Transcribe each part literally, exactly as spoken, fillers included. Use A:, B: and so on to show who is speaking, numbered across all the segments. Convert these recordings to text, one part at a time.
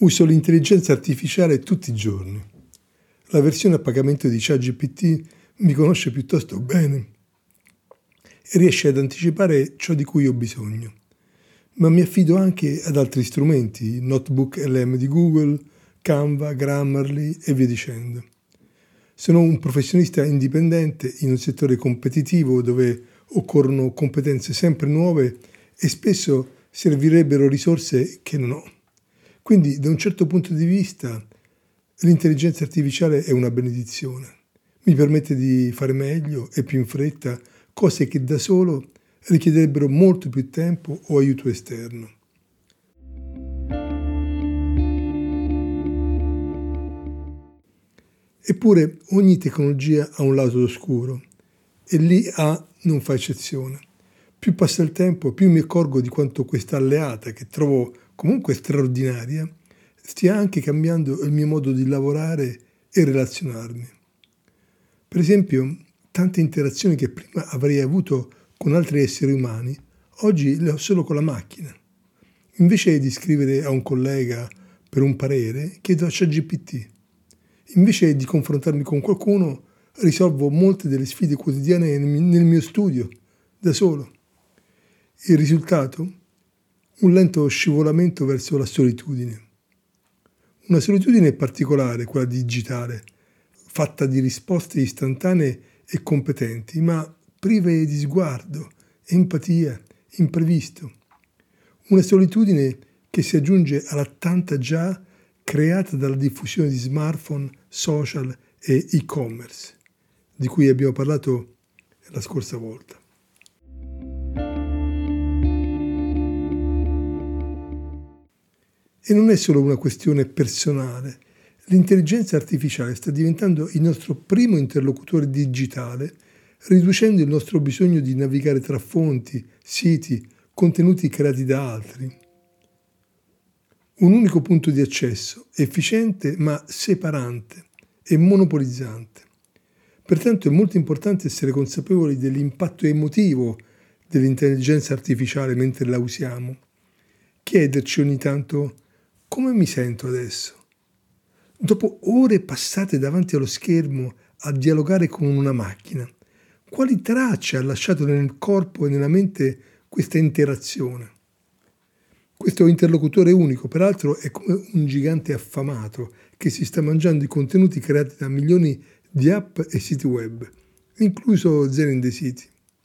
A: Uso l'intelligenza artificiale tutti i giorni. La versione a pagamento di ChatGPT mi conosce piuttosto bene e riesce ad anticipare ciò di cui ho bisogno. Ma mi affido anche ad altri strumenti, Notebook L M di Google, Canva, Grammarly e via dicendo. Sono un professionista indipendente in un settore competitivo dove occorrono competenze sempre nuove e spesso servirebbero risorse che non ho. Quindi, da un certo punto di vista, l'intelligenza artificiale è una benedizione. Mi permette di fare meglio e più in fretta cose che da solo richiederebbero molto più tempo o aiuto esterno. Eppure ogni tecnologia ha un lato oscuro e l'I A non fa eccezione. Più passa il tempo, più mi accorgo di quanto questa alleata, che trovo comunque straordinaria, stia anche cambiando il mio modo di lavorare e relazionarmi. Per esempio, tante interazioni che prima avrei avuto con altri esseri umani, oggi le ho solo con la macchina. Invece di scrivere a un collega per un parere, chiedo a ChatGPT. Invece di confrontarmi con qualcuno, risolvo molte delle sfide quotidiane nel mio studio, da solo. Il risultato? Un lento scivolamento verso la solitudine. Una solitudine particolare, quella digitale, fatta di risposte istantanee e competenti, ma prive di sguardo, empatia, imprevisto. Una solitudine che si aggiunge alla tanta già creata dalla diffusione di smartphone, social e e-commerce, di cui abbiamo parlato la scorsa volta. E non è solo una questione personale. L'intelligenza artificiale sta diventando il nostro primo interlocutore digitale, riducendo il nostro bisogno di navigare tra fonti, siti, contenuti creati da altri. Un unico punto di accesso, efficiente ma separante e monopolizzante. Pertanto è molto importante essere consapevoli dell'impatto emotivo dell'intelligenza artificiale mentre la usiamo. Chiederci ogni tanto: come mi sento adesso? Dopo ore passate davanti allo schermo a dialogare con una macchina, quali tracce ha lasciato nel corpo e nella mente questa interazione? Questo interlocutore unico, peraltro, è come un gigante affamato che si sta mangiando i contenuti creati da milioni di app e siti web, incluso Zen in the City.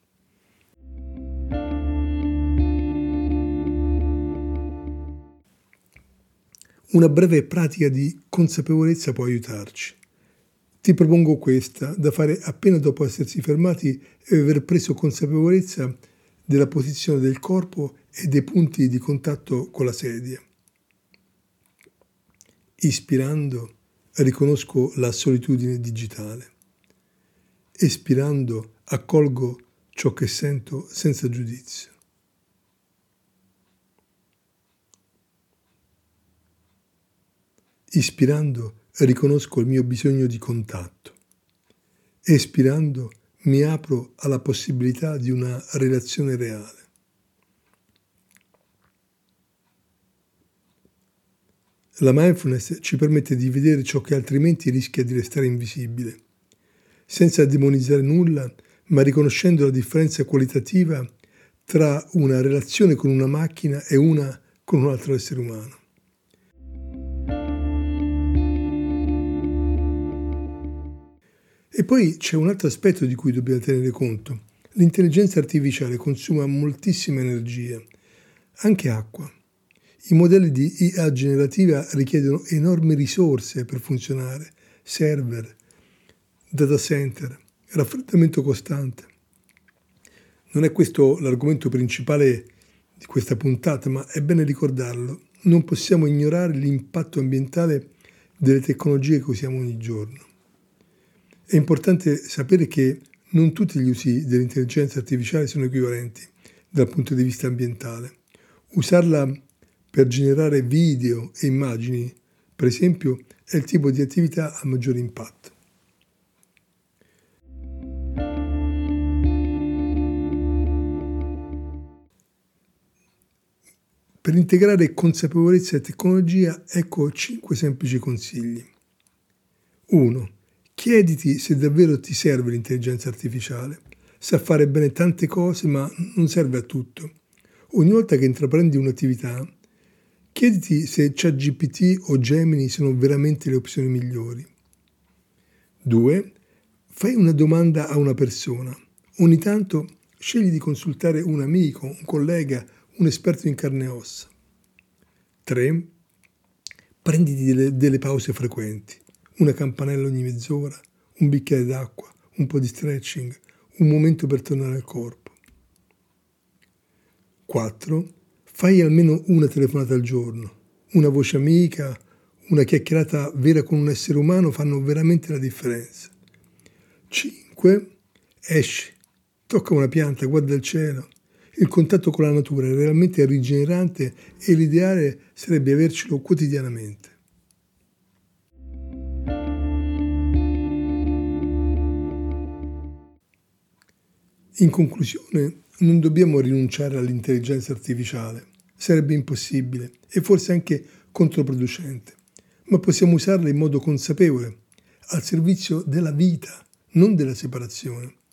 A: Una breve pratica di consapevolezza può aiutarci. Ti propongo questa, da fare appena dopo essersi fermati e aver preso consapevolezza della posizione del corpo e dei punti di contatto con la sedia. Ispirando, riconosco la solitudine digitale. Espirando, accolgo ciò che sento senza giudizio. Ispirando, riconosco il mio bisogno di contatto. Espirando, mi apro alla possibilità di una relazione reale. La mindfulness ci permette di vedere ciò che altrimenti rischia di restare invisibile, senza demonizzare nulla, ma riconoscendo la differenza qualitativa tra una relazione con una macchina e una con un altro essere umano. E poi c'è un altro aspetto di cui dobbiamo tenere conto. L'intelligenza artificiale consuma moltissima energia, anche acqua. I modelli di I A generativa richiedono enormi risorse per funzionare, server, data center, raffreddamento costante. Non è questo l'argomento principale di questa puntata, ma è bene ricordarlo. Non possiamo ignorare l'impatto ambientale delle tecnologie che usiamo ogni giorno. È importante sapere che non tutti gli usi dell'intelligenza artificiale sono equivalenti dal punto di vista ambientale. Usarla per generare video e immagini, per esempio, è il tipo di attività a maggiore impatto. Per integrare consapevolezza e tecnologia, ecco cinque semplici consigli. uno. Chiediti se davvero ti serve l'intelligenza artificiale. Sa fare bene tante cose, ma non serve a tutto. Ogni volta che intraprendi un'attività, chiediti se ChatGPT o Gemini sono veramente le opzioni migliori. due. Fai una domanda a una persona. Ogni tanto scegli di consultare un amico, un collega, un esperto in carne e ossa. tre. Prenditi delle, delle pause frequenti, una campanella ogni mezz'ora, un bicchiere d'acqua, un po' di stretching, un momento per tornare al corpo. quattro. Fai almeno una telefonata al giorno, una voce amica, una chiacchierata vera con un essere umano fanno veramente la differenza. cinque. Esci, tocca una pianta, guarda il cielo. Il contatto con la natura è realmente rigenerante e l'ideale sarebbe avercelo quotidianamente. In conclusione, non dobbiamo rinunciare all'intelligenza artificiale. Sarebbe impossibile e forse anche controproducente, ma possiamo usarla in modo consapevole, al servizio della vita, non della separazione.